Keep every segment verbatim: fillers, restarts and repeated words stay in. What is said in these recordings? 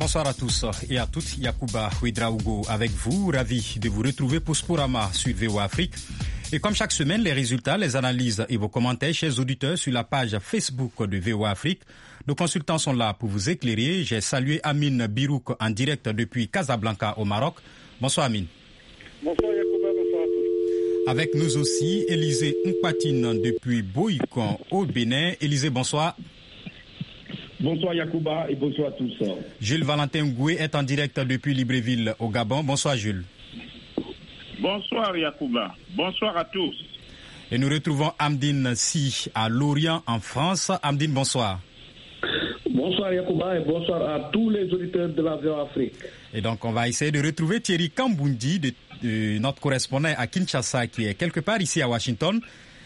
bonsoir à tous et à toutes. Yacouba Ouedraogo avec vous, ravi de vous retrouver pour Sporama sur V O A Afrique. Et comme chaque semaine, les résultats, les analyses et vos commentaires, chers auditeurs, sur la page Facebook de V O A Afrique. Nos consultants sont là pour vous éclairer. J'ai salué Amine Birouk en direct depuis Casablanca au Maroc. Bonsoir Amine. Bonsoir Yacouba, bonsoir à tous. Avec nous aussi, Élisée Mpatine depuis Boïkon au Bénin. Élisée, bonsoir. Bonsoir Yacouba et bonsoir à tous. Jules Valentin Ngoué est en direct depuis Libreville au Gabon. Bonsoir Jules. Bonsoir Yacouba. Bonsoir à tous. Et nous retrouvons Amdine Si à Lorient en France. Amdine, bonsoir. Bonsoir Yacouba et bonsoir à tous les auditeurs de la V O A Afrique. Et donc on va essayer de retrouver Thierry Kambundi, de, de notre correspondant à Kinshasa qui est quelque part ici à Washington.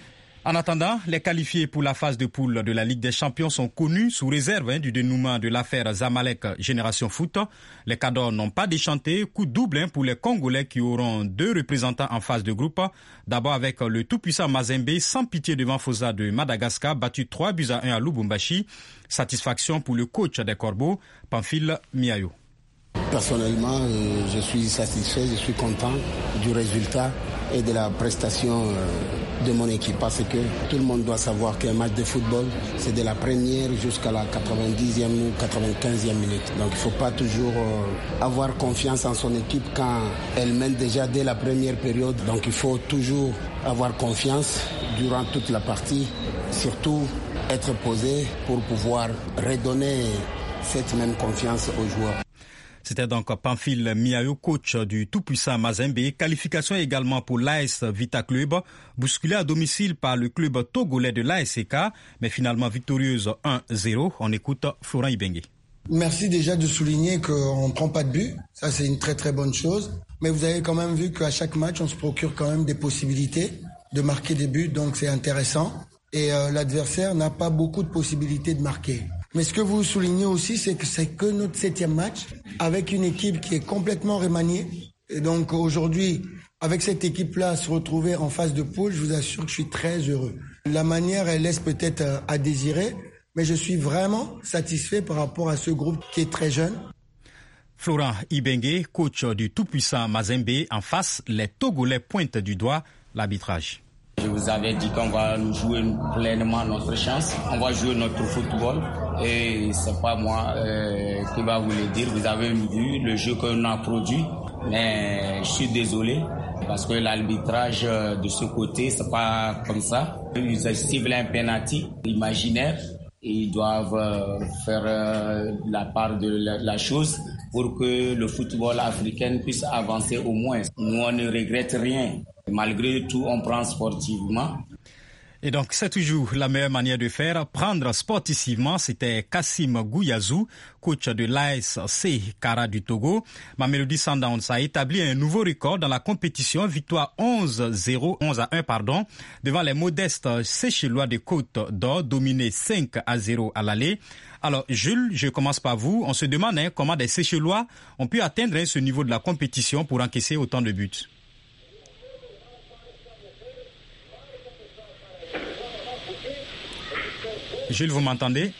En attendant, les qualifiés pour la phase de poule de la Ligue des Champions sont connus sous réserve hein, du dénouement de l'affaire Zamalek Génération Foot. Les cadors n'ont pas déchanté. Coup double hein, pour les Congolais qui auront deux représentants en phase de groupe. D'abord avec le tout-puissant Mazembe, sans pitié devant Fosa de Madagascar, battu trois buts à un à Lubumbashi. Satisfaction pour le coach des Corbeaux, Pamphile Miayo. Personnellement, euh, je suis satisfait, je suis content du résultat et de la prestation euh, de mon équipe parce que tout le monde doit savoir qu'un match de football, c'est de la première jusqu'à la quatre-vingt-dixième ou quatre-vingt-quinzième minute. Donc il ne faut pas toujours euh, avoir confiance en son équipe quand elle mène déjà dès la première période. Donc il faut toujours avoir confiance durant toute la partie, surtout être posé pour pouvoir redonner cette même confiance aux joueurs. C'était donc Pamphile Miayo, coach du tout-puissant Mazembe. Qualification également pour l'A S Vita Club, bousculé à domicile par le club togolais de l'A S C K, mais finalement victorieuse un zéro. On écoute Florent Ibenge. Merci déjà de souligner qu'on ne prend pas de but. Ça, c'est une très très bonne chose. Mais vous avez quand même vu qu'à chaque match, on se procure quand même des possibilités de marquer des buts, donc c'est intéressant. Et euh, l'adversaire n'a pas beaucoup de possibilités de marquer. Mais ce que vous soulignez aussi, c'est que c'est que notre septième match avec une équipe qui est complètement remaniée. Et donc aujourd'hui, avec cette équipe-là, se retrouver en phase de poule, je vous assure que je suis très heureux. La manière, elle laisse peut-être à désirer, mais je suis vraiment satisfait par rapport à ce groupe qui est très jeune. Florent Ibenge, coach du tout-puissant Mazembe, en face, les Togolais pointent du doigt l'arbitrage. Je vous avais dit qu'on va jouer pleinement notre chance, on va jouer notre football et c'est pas moi euh, qui va vous le dire. Vous avez vu le jeu qu'on a produit, mais je suis désolé parce que l'arbitrage de ce côté c'est pas comme ça. Ils ont ciblé un penalty imaginaire. Ils doivent faire la part de la chose pour que le football africain puisse avancer au moins. Nous, on ne regrette rien. Malgré tout, on prend sportivement. Et donc, c'est toujours la meilleure manière de faire. Prendre sportivement, c'était Kassim Gouyazou, coach de l'A S C Kara du Togo. Mamelodi Sundowns a établi un nouveau record dans la compétition. Victoire onze zéro, onze à un, pardon, devant les modestes Seychellois de Côte d'Or, dominés cinq à zéro à l'aller. Alors, Jules, je commence par vous. On se demande hein, comment des Seychellois ont pu atteindre hein, ce niveau de la compétition pour encaisser autant de buts. Jules, vous m'entendez?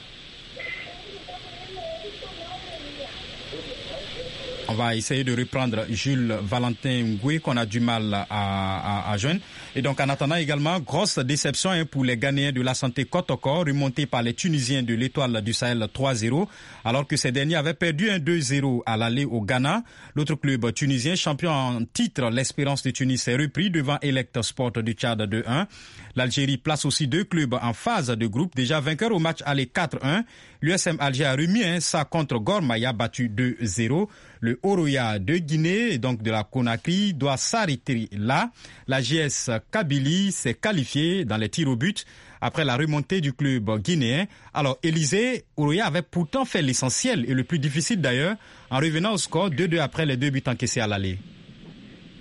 On va essayer de reprendre Jules Valentin Ngoué qu'on a du mal à, à, à joindre. Et donc en attendant également, grosse déception hein, pour les Ghanéens de la Santé Kotoko, remontés par les Tunisiens de l'Étoile du Sahel trois zéro, alors que ces derniers avaient perdu un deux zéro à l'aller au Ghana. L'autre club tunisien, champion en titre, l'Espérance de Tunis, est repris devant Elect Sport du Tchad deux un. L'Algérie place aussi deux clubs en phase de groupe, déjà vainqueur au match aller quatre un. L'U S M Alger a remis un ça contre Gormaya, battu deux zéro. Le Oroya de Guinée, et donc de la Conakry, doit s'arrêter là. La J S Kabylie s'est qualifiée dans les tirs au but après la remontée du club guinéen. Alors, Élysée, Oroya avait pourtant fait l'essentiel et le plus difficile d'ailleurs, en revenant au score deux deux après les deux buts encaissés à l'aller.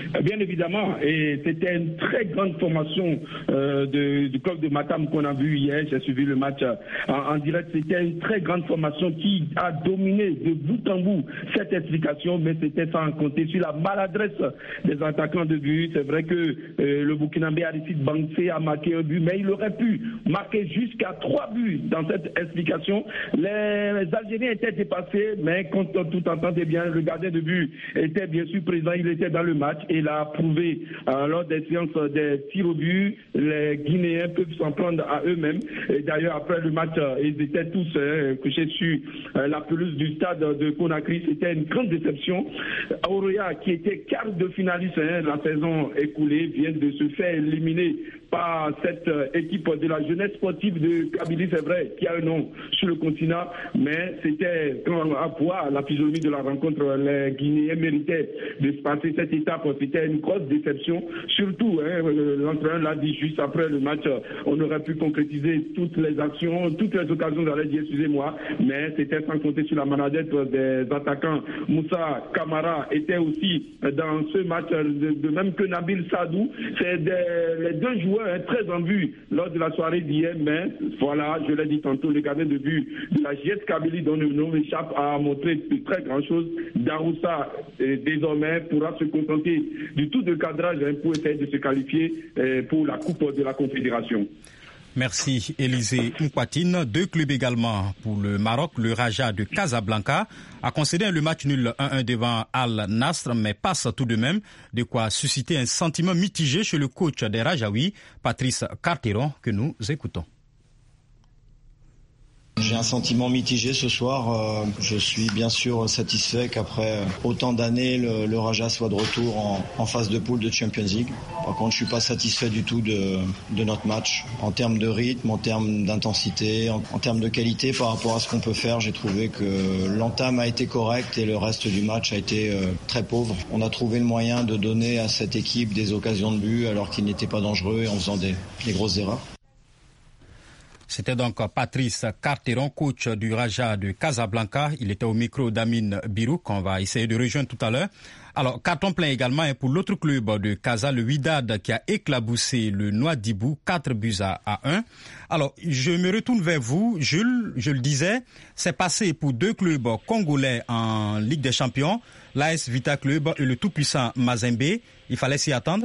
Bien évidemment, et c'était une très grande formation euh, de, du club de Matam qu'on a vu hier. J'ai suivi le match en, en direct. C'était une très grande formation qui a dominé de bout en bout cette explication, mais c'était sans compter sur la maladresse des attaquants de but. C'est vrai que euh, le Burkinabé Aristide Bangsé a marqué un but, mais il aurait pu marquer jusqu'à trois buts dans cette explication. Les, les Algériens étaient dépassés, mais quand tout entendait bien, le gardien de but était bien sûr présent, il était dans le match et il a prouvé euh, lors des séances des tirs au but, les Guinéens peuvent s'en prendre à eux-mêmes. Et d'ailleurs, après le match, euh, ils étaient tous euh, couchés sur euh, la pelouse du stade de Conakry. C'était une grande déception. Auréa, qui était quart de finaliste hein, la saison écoulée, vient de se faire éliminer par cette euh, équipe de la jeunesse sportive de Kabylie, c'est vrai, qui a un nom sur le continent, mais c'était à voir la physionomie de la rencontre. Les Guinéens méritaient de se passer cette étape. C'était une grosse déception, surtout, hein, l'entraîneur l'a dit juste après le match, on aurait pu concrétiser toutes les actions, toutes les occasions, j'allais dire, excusez-moi, mais c'était sans compter sur la maladette des attaquants. Moussa Kamara était aussi dans ce match, de, de même que Nabil Sadou. C'est des, les deux joueurs hein, très en vue lors de la soirée d'hier, mais voilà, je l'ai dit tantôt, le gardien de but de la J S Kabylie, dont le nom échappe, a montré de très grand chose. Daroussa, euh, désormais, pourra se contenter du tout de cadrage hein, pour essayer de se qualifier euh, pour la Coupe de la Confédération. Merci Élisée Mkwatine. Deux clubs également pour le Maroc. Le Raja de Casablanca a concédé le match nul un un devant Al Nasr, mais passe tout de même de quoi susciter un sentiment mitigé chez le coach des Rajaouis, Patrice Carteron, que nous écoutons. J'ai un sentiment mitigé ce soir. Je suis bien sûr satisfait qu'après autant d'années, le, le Raja soit de retour en, en phase de poule de Champions League. Par contre, je suis pas satisfait du tout de, de notre match. En termes de rythme, en termes d'intensité, en, en termes de qualité par rapport à ce qu'on peut faire, j'ai trouvé que l'entame a été correcte et le reste du match a été euh, très pauvre. On a trouvé le moyen de donner à cette équipe des occasions de but alors qu'ils n'étaient pas dangereux et en faisant des, des grosses erreurs. C'était donc Patrice Carteron, coach du Raja de Casablanca. Il était au micro d'Amine Birouk, qu'on va essayer de rejoindre tout à l'heure. Alors, carton plein également pour l'autre club de Casa, le Wydad, qui a éclaboussé le Nouadhibou, quatre buts à un. Alors, je me retourne vers vous, Jules. Je le disais, c'est passé pour deux clubs congolais en Ligue des Champions, l'A S Vita Club et le tout-puissant Mazembe. Il fallait s'y attendre?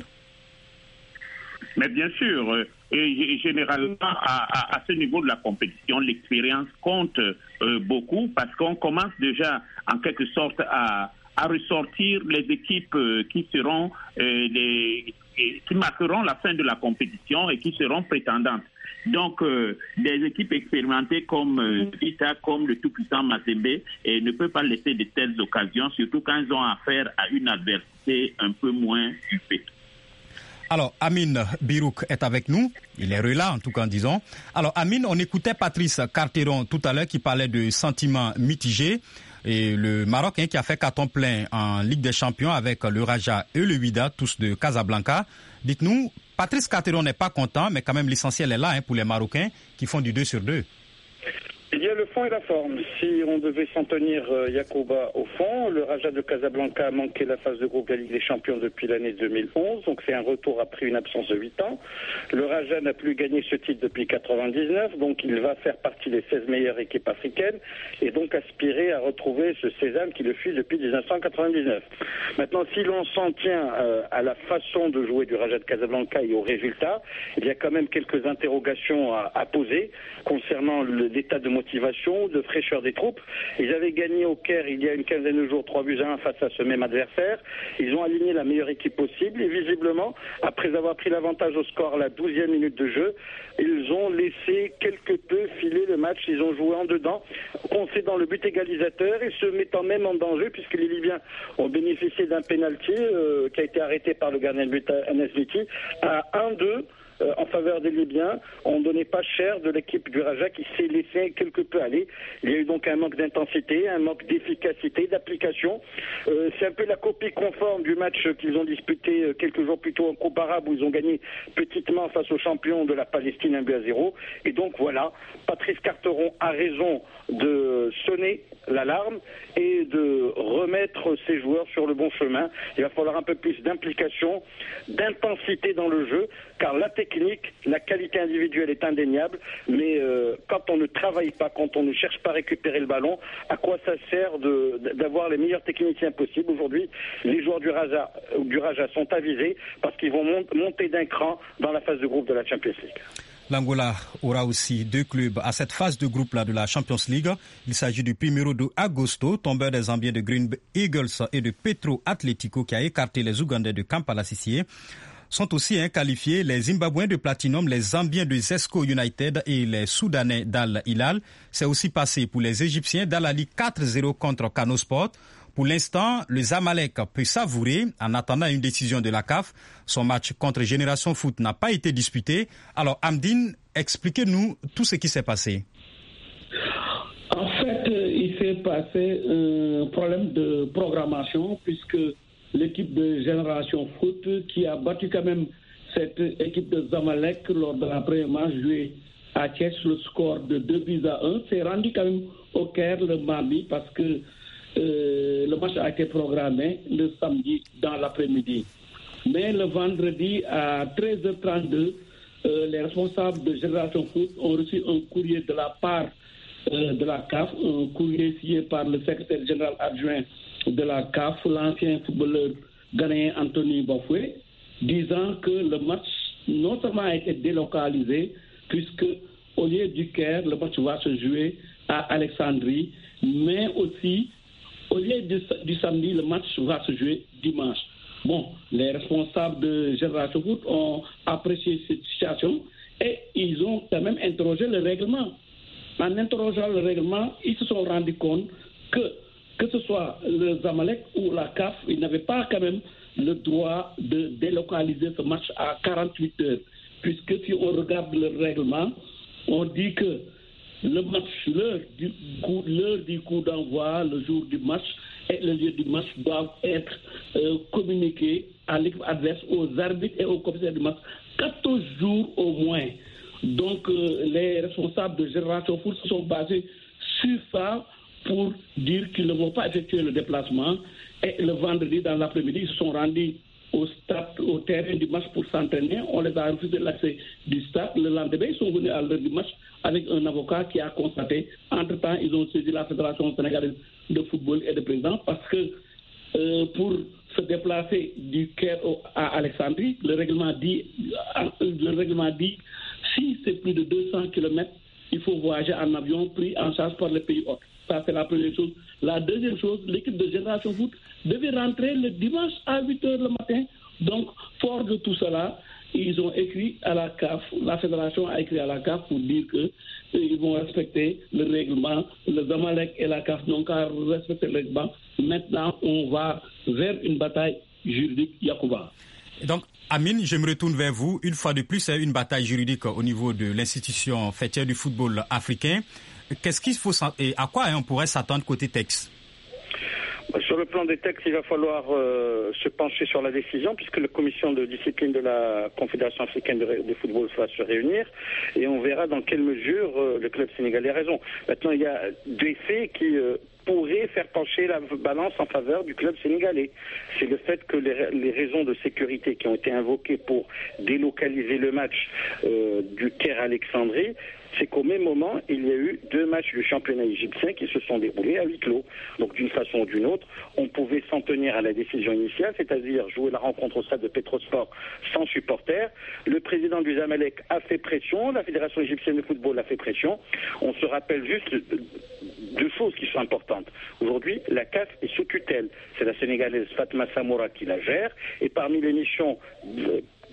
Mais bien sûr, et généralement à, à, à ce niveau de la compétition, l'expérience compte euh, beaucoup parce qu'on commence déjà en quelque sorte à, à ressortir les équipes euh, qui seront euh, les, qui marqueront la fin de la compétition et qui seront prétendantes. Donc, euh, des équipes expérimentées comme euh, Vita, comme le tout-puissant Mazembe, et ne peuvent pas laisser de telles occasions, surtout quand ils ont affaire à une adversité un peu moins huppée. Alors, Amine Birouk est avec nous. Il est là, en tout cas, disons. Alors, Amine, on écoutait Patrice Carteron tout à l'heure qui parlait de sentiments mitigés. Et le Maroc hein, qui a fait carton plein en Ligue des Champions avec le Raja et le Wydad, tous de Casablanca. Dites-nous, Patrice Carteron n'est pas content, mais quand même l'essentiel est là hein, pour les Marocains qui font du deux sur deux. Il y a le fond et la forme. Si on devait s'en tenir, euh, Yacouba, au fond, le Raja de Casablanca a manqué la phase de groupe de la Ligue des Champions depuis l'année deux mille onze, donc c'est un retour après une absence de huit ans. Le Raja n'a plus gagné ce titre depuis quatre-vingt-dix-neuf, donc il va faire partie des seize meilleures équipes africaines et donc aspirer à retrouver ce sésame qui le fuit depuis dix-neuf cent quatre-vingt-dix-neuf. Maintenant, si l'on s'en tient euh, à la façon de jouer du Raja de Casablanca et aux résultats, il y a quand même quelques interrogations à, à poser concernant le, l'état de motivation, de fraîcheur des troupes. Ils avaient gagné au Caire il y a une quinzaine de jours trois buts à un face à ce même adversaire. Ils ont aligné la meilleure équipe possible et visiblement, après avoir pris l'avantage au score à la douzième minute de jeu, ils ont laissé quelque peu filer le match. Ils ont joué en dedans, concédant le but égalisateur et se mettant même en danger puisque les Libyens ont bénéficié d'un pénalty euh, qui a été arrêté par le gardien de but Anas Miti à un deux. euh, en faveur des Libyens. On ne donnait pas cher de l'équipe du Raja qui s'est laissé quelque peu aller. Il y a eu donc un manque d'intensité, un manque d'efficacité, d'application. Euh, c'est un peu la copie conforme du match qu'ils ont disputé quelques jours plus tôt en Coupe arabe où ils ont gagné petitement face aux champions de la Palestine un but à zéro. Et donc voilà, Patrice Carteron a raison de sonner l'alarme et de remettre ses joueurs sur le bon chemin. Il va falloir un peu plus d'implication, d'intensité dans le jeu, car la technique, la qualité individuelle est indéniable, mais euh, quand on ne travaille pas, quand on ne cherche pas à récupérer le ballon, à quoi ça sert de, d'avoir les meilleurs techniciens possibles? Aujourd'hui, les joueurs du Raja, du Raja sont avisés parce qu'ils vont mont- monter d'un cran dans la phase de groupe de la Champions League. L'Angola aura aussi deux clubs à cette phase de groupe-là de la Champions League. Il s'agit du Primeiro de Agosto, tombeur des Zambiens de Green Eagles et de Petro Atlético qui a écarté les Ougandais de Kampala Sissie. Sont aussi hein, qualifiés les Zimbabwéens de Platinum, les Zambiens de Zesco United et les Soudanais d'Al Hilal. C'est aussi passé pour les Égyptiens d'Al Ali quatre zéro contre Kano Sport. Pour l'instant, le Zamalek peut savourer en attendant une décision de la C A F. Son match contre Génération Foot n'a pas été disputé. Alors, Amdine, expliquez-nous tout ce qui s'est passé. En fait, il s'est passé un problème de programmation puisque l'équipe de Génération Foot qui a battu quand même cette équipe de Zamalek lors de la première match jouée à Thiès, le score de deux buts à un, s'est rendu quand même au Caire le mardi parce que Euh, le match a été programmé le samedi dans l'après-midi. Mais le vendredi à treize heures trente-deux, euh, les responsables de Génération Foot ont reçu un courrier de la part euh, de la C A F, un courrier signé par le secrétaire général adjoint de la C A F, l'ancien footballeur ghanéen Anthony Bafoué, disant que le match non seulement a été délocalisé, puisque au lieu du Caire, le match va se jouer à Alexandrie, mais aussi au lieu du, du samedi, le match va se jouer dimanche. Bon, les responsables de Génération Foot ont apprécié cette situation et ils ont quand même interrogé le règlement. En interrogeant le règlement, ils se sont rendus compte que, que ce soit le Zamalek ou la C A F, ils n'avaient pas quand même le droit de délocaliser ce match à quarante-huit heures. Puisque si on regarde le règlement, on dit que le match, l'heure du coup, l'heure du coup d'envoi, le jour du match et le lieu du match doivent être euh, communiqués à l'équipe adverse, aux arbitres et aux commissaires du match quatorze jours au moins. Donc euh, les responsables de Génération Foot se sont basés sur ça pour dire qu'ils ne vont pas effectuer le déplacement. Et le vendredi dans l'après-midi, ils se sont rendus au stade, au terrain du match pour s'entraîner. On les a refusé l'accès du stade. Le lendemain, ils sont venus à l'heure du match avec un avocat qui a constaté. Entre-temps, ils ont saisi la Fédération sénégalaise de football et de président parce que euh, pour se déplacer du Caire à Alexandrie, le règlement dit, le règlement dit si c'est plus de deux cents kilomètres, il faut voyager en avion pris en charge par les pays hôtes. Ça, c'est la première chose. La deuxième chose, l'équipe de Génération Foot devait rentrer le dimanche à huit heures le matin. Donc, fort de tout cela, ils ont écrit à la C A F, la fédération a écrit à la C A F pour dire qu'ils vont respecter le règlement. Le Zamalek et la C A F n'ont qu'à respecter le règlement. Maintenant, on va vers une bataille juridique, Yacouba. Donc, Amine, je me retourne vers vous. Une fois de plus, c'est une bataille juridique au niveau de l'institution fêtière du football africain. Qu'est-ce qu'il faut et à quoi on pourrait s'attendre côté texte? Sur le plan des textes, il va falloir euh, se pencher sur la décision puisque la commission de discipline de la Confédération africaine de, de football va se réunir et on verra dans quelle mesure euh, le club sénégalais a raison. Maintenant, il y a des faits qui euh, pourraient faire pencher la balance en faveur du club sénégalais. C'est le fait que les, les raisons de sécurité qui ont été invoquées pour délocaliser le match euh, du Caire à Alexandrie, c'est qu'au même moment, il y a eu deux matchs du championnat égyptien qui se sont déroulés à huis clos. Donc d'une façon ou d'une autre, on pouvait s'en tenir à la décision initiale, c'est-à-dire jouer la rencontre au stade de Petrosport sans supporters. Le président du Zamalek a fait pression, la Fédération égyptienne de football a fait pression. On se rappelle juste deux choses qui sont importantes. Aujourd'hui, la C A F est sous tutelle. C'est la Sénégalaise Fatma Samoura qui la gère. Et parmi les missions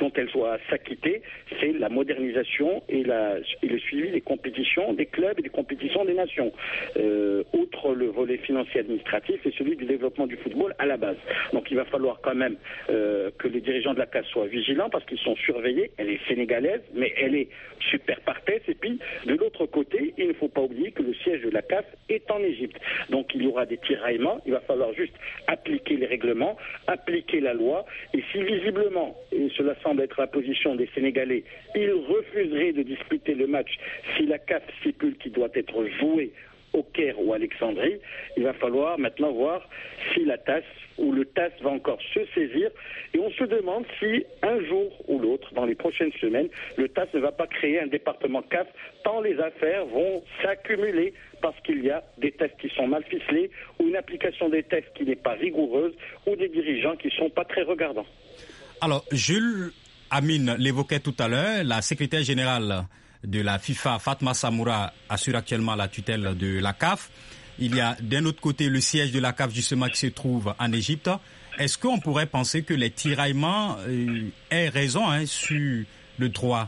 dont elle doit s'acquitter, c'est la modernisation et, la, et le suivi des compétitions des clubs et des compétitions des nations. Euh, outre le volet financier administratif et celui du développement du football à la base. Donc il va falloir quand même euh, que les dirigeants de la C A F soient vigilants parce qu'ils sont surveillés. Elle est sénégalaise, mais elle est super partes. Et puis, de l'autre côté, il ne faut pas oublier que le siège de la C A F est en Égypte. Donc il y aura des tiraillements. Il va falloir juste appliquer les règlements, appliquer la loi. Et si visiblement, et cela semble être la position des Sénégalais, ils refuseraient de disputer le match si la C A F stipule qu'il doit être joué au Caire ou à Alexandrie, il va falloir maintenant voir si la T A S ou le T A S va encore se saisir. Et on se demande si un jour ou l'autre, dans les prochaines semaines, le T A S ne va pas créer un département C A F, tant les affaires vont s'accumuler parce qu'il y a des tests qui sont mal ficelés ou une application des tests qui n'est pas rigoureuse ou des dirigeants qui ne sont pas très regardants. Alors, Jules Amine l'évoquait tout à l'heure, la secrétaire générale de la FIFA, Fatma Samoura, assure actuellement la tutelle de la C A F. Il y a d'un autre côté le siège de la C A F justement qui se trouve en Égypte. Est-ce qu'on pourrait penser que les tiraillements euh, aient raison hein, sur le droit?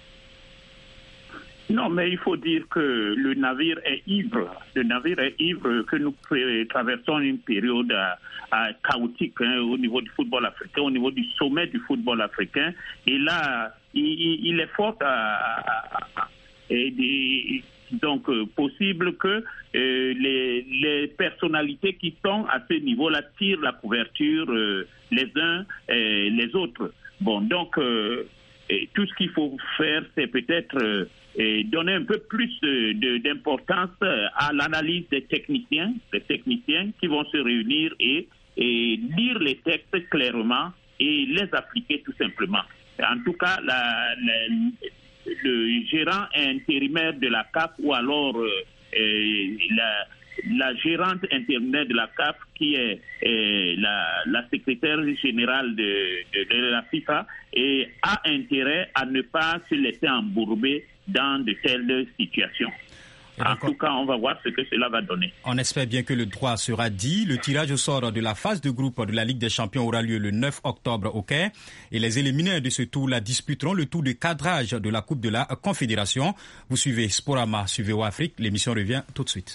Non, mais il faut dire que le navire est ivre. Le navire est ivre, que nous traversons une période euh, euh, chaotique hein, au niveau du football africain, au niveau du sommet du football africain. Et là, il, il est fort à, à, à, et des, donc euh, possible que euh, les, les personnalités qui sont à ce niveau-là tirent la couverture euh, les uns et les autres. Bon, donc euh, et tout ce qu'il faut faire, c'est peut-être euh, et donner un peu plus de, de, d'importance à l'analyse des techniciens, des techniciens qui vont se réunir et, et lire les textes clairement et les appliquer tout simplement. En tout cas, la, la, le gérant intérimaire de la C A F ou alors euh, la, la gérante intérimaire de la C A F qui est euh, la, la secrétaire générale de, de, de la FIFA et a intérêt à ne pas se laisser embourber dans de telles situations. En tout cas, on va voir ce que cela va donner. On espère bien que le droit sera dit. Le tirage au sort de la phase de groupe de la Ligue des Champions aura lieu le neuf octobre au Caire. Et les éliminés de ce tour-là disputeront le tour de cadrage de la Coupe de la Confédération. Vous suivez Sporama sur V O A Afrique. L'émission revient tout de suite.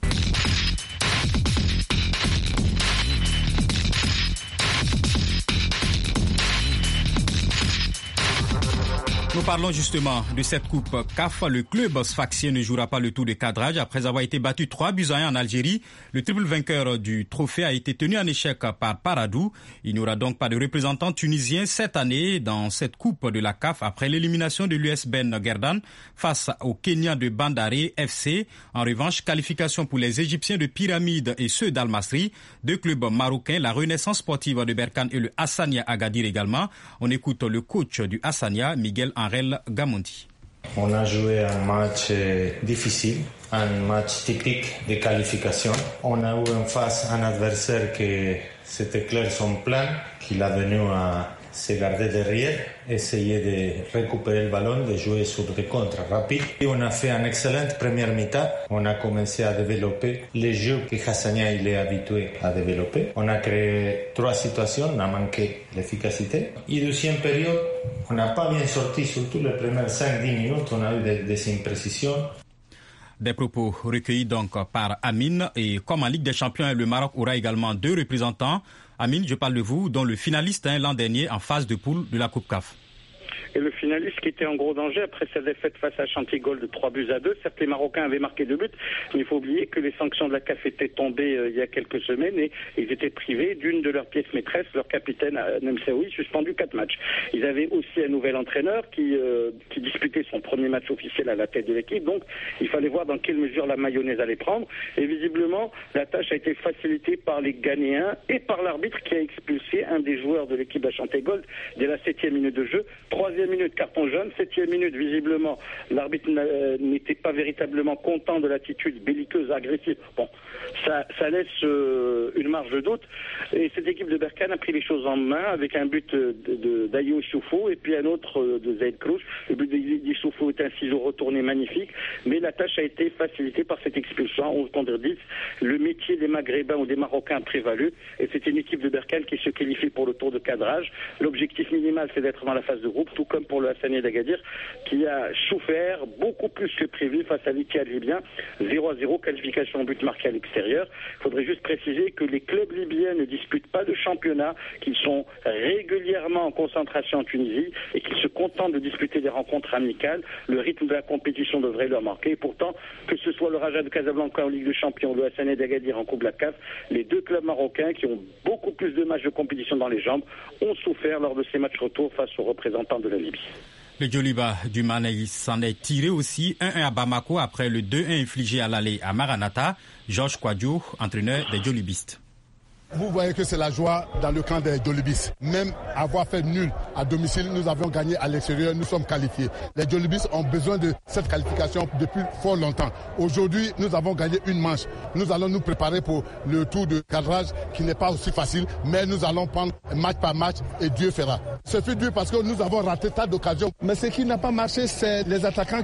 Nous parlons justement de cette coupe C A F. Le club sfaxien ne jouera pas le tour de cadrage après avoir été battu trois buts à un en Algérie. Le triple vainqueur du trophée a été tenu en échec par Paradou. Il n'y aura donc pas de représentant tunisien cette année dans cette coupe de la C A F après l'élimination de l'U S Ben Guerdane face au Kenya de Bandari F C. En revanche, qualification pour les Égyptiens de Pyramide et ceux d'Al Masry. Deux clubs marocains, la Renaissance sportive de Berkane et le Hassania Agadir également. On écoute le coach du Hassania, Miguel Angel Gamonti. On a joué un match difficile, un match typique de qualification. On a eu en face un adversaire qui c'était clair son plan, qu'il a venu à se garder derrière, essayer de récupérer le ballon, de jouer sur des contres rapides. Et on a fait une excellente première mi-temps. On a commencé à développer les jeux que Hassania il est habitué à développer. On a créé trois situations, on a manqué l'efficacité. Et deuxième période, on n'a pas bien sorti, surtout les premières cinq dix minutes, on a eu des, des imprécisions. Des propos recueillis donc par Amine. Et comme en Ligue des Champions, le Maroc aura également deux représentants. Amine, je parle de vous, dont le finaliste hein, l'an dernier en phase de poule de la Coupe C A F. Et le finaliste qui était en gros danger après sa défaite face à Chantigol de trois buts à deux. Certes, les Marocains avaient marqué deux buts, mais il faut oublier que les sanctions de la C A F étaient tombées euh, il y a quelques semaines et ils étaient privés d'une de leurs pièces maîtresses, leur capitaine euh, Nemsaoui, suspendu quatre matchs. Ils avaient aussi un nouvel entraîneur qui, euh, qui disputait son premier match officiel à la tête de l'équipe, donc il fallait voir dans quelle mesure la mayonnaise allait prendre. Et visiblement, la tâche a été facilitée par les Ghanéens et par l'arbitre qui a expulsé un des joueurs de l'équipe d'Ashanti Gold dès la septième minute de jeu. Troisième Sixième minute, carton jaune. Septième minute, visiblement, l'arbitre n'était pas véritablement content de l'attitude belliqueuse, agressive. Bon, ça, ça laisse euh, une marge de doute. Et cette équipe de Berkane a pris les choses en main avec un but d'Ayo Issoufou et puis un autre de Zaid Cruz. Le but d'Issoufou est un ciseau retourné magnifique, mais la tâche a été facilitée par cette expulsion. onze contre dix. Le métier des Maghrébins ou des Marocains a prévalu et c'est une équipe de Berkane qui se qualifie pour le tour de cadrage. L'objectif minimal, c'est d'être dans la phase de groupe, tout comme pour le Hassani d'Agadir qui a souffert beaucoup plus que prévu face à l'Ittihad libyen. zéro à zéro, qualification en but marqué à l'extérieur. Il faudrait juste préciser que les clubs libyens ne disputent pas de championnat, qu'ils sont régulièrement en concentration en Tunisie et qu'ils se contentent de disputer des rencontres amicales. Le rythme de la compétition devrait leur marquer. Et pourtant, que ce soit le Raja de Casablanca en Ligue des Champions ou le Hassani d'Agadir en Coupe de la C A F, les deux clubs marocains qui ont beaucoup plus de matchs de compétition dans les jambes ont souffert lors de ces matchs retour face aux représentants de la Libye. Le Djoliba du Mali s'en est tiré aussi un un à Bamako après le deux un infligé à l'aller à Maranatha. Georges Kouadio, entraîneur des Djolibistes. Vous voyez que c'est la joie dans le camp des Djolibistes. Même avoir fait nul à domicile, nous avons gagné à l'extérieur, nous sommes qualifiés. Les Djolibistes ont besoin de cette qualification depuis fort longtemps. Aujourd'hui, nous avons gagné une manche. Nous allons nous préparer pour le tour de cadrage qui n'est pas aussi facile, mais nous allons prendre match par match et Dieu fera. Ce fut dur parce que nous avons raté tas d'occasions. Mais ce qui n'a pas marché, c'est les attaquants